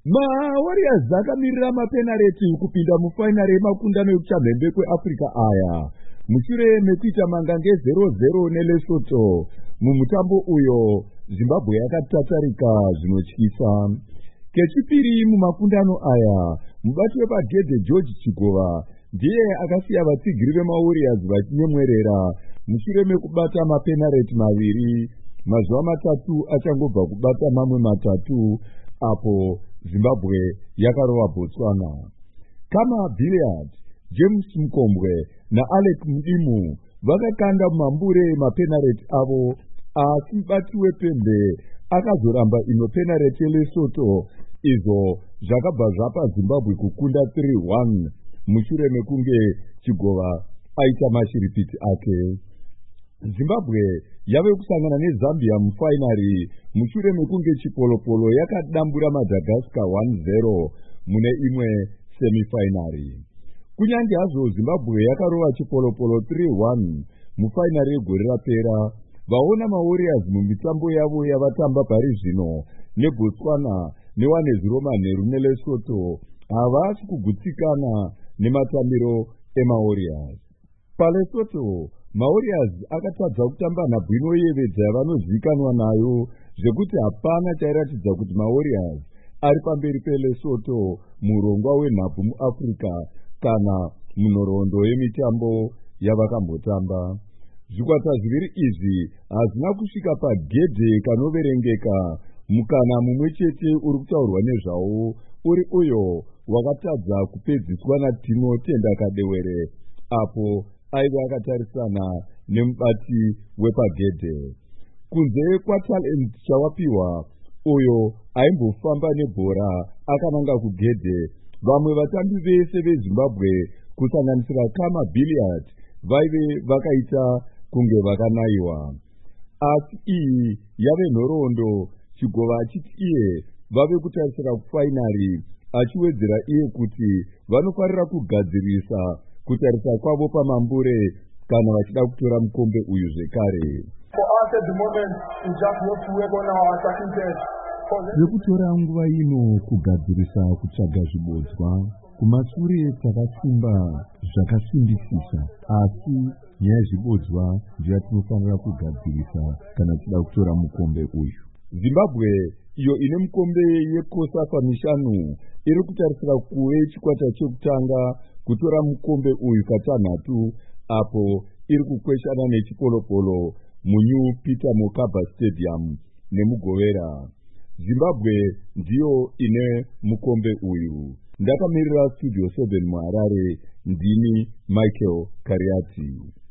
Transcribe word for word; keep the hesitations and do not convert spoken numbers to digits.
maWarriors akamirira mapenareti kupinda mufainari yemakundano ekuchamhembe kweAfrica aya mushure mekuita mangange zero zero neLesotho. Mumutambo uyo Zimbabwe yakatatarika zvinotyisa. Kechipiri mumakundano aya mubati wepagedhe George Chigova ndiye akasiya vatsigiri vemaWarriors vachinyemwerera mushure mekubata mapenareti maviri mazuva matatu achangobva kubata mamwe matatu apo Zimbabwe yakarova Botswana. Kama Billiard, James Mkombwe na Alec Mdimu vakakanda mambure mapenareti avo, asi mubati wepembe akazoramba ino penareti yeLesotho, izvo zvakabva zvapa Zimbabwe kukunda three one mushure mekunge Chigova aita mashiripiti ake. Zimbabwe yave kusangana neZambia mufainari mushure mekunge Chipolopolo yakadambura Madagascar one zero mune imwe semifinari. Kunyange hazvo Zimbabwe yakarova Chipolopolo three one mufainari yegore rapera, vaona maWarriors mumitambo yavo yavatamba pari zvino neBotswana newane zero manheru neLesotho havasi kugutsikana nematambiro emaWarriors. PaLesotho maWarriors akatadza kutamba nhabvu inoyevedza yavanozivikanwa nayo zvekuti hapana chairatidza kuti maWarriors ari pamberi peLesotho murongwa wenhabvu muAfrica kana munhoroondo yemitambo yavakambotamba. Zvikwata zviviri izvi hazvina kusvika pagedhe kanoverengeka. Mukana mumwe chete uri kutaurwa nezvawo uri uyo wakatadza kupedziswa naTimo Tenda Kadewere apo aiva akatarisana nemubati wepagedhe. Kunze kwaTalent Chawapiwa uyo aimbofamba nebhora akananga kugedhe, vamwe vatambi vese veZimbabwe kusanganisira Kama Billiard vaive vakaita kunge vakanaiwa. Asi iyi yave nhoroondo, Chigova achiti iye vave kutarisira kufainari, achiwedzera iye kuti vanofarira kugadzirisa kutarisa kwavo pamambure kana vachida kutora mukombe uyu zvekare. Zvekutora nguva ino kugadzirisa kutsvaga zvibodzwa, kumashure takasimba zvakasimbisisa, asi nyaya yezvibodzwa ndiyo tinofanira kugadzirisa kana tichida kutora mukombe uyu. Zimbabwe iyo ine mukombe yekosafa mishanu iri kutarisira kuve chikwata chekutanga kutora mukombe uyu katanhatu, apo iri kukweshana neChipolopolo muNew Peter Mokaba Stadium nemugovera. Zimbabwe ndiyo ine mukombe uyu. Ndakamirira Studio seven muHarare, ndini Michael Kariati.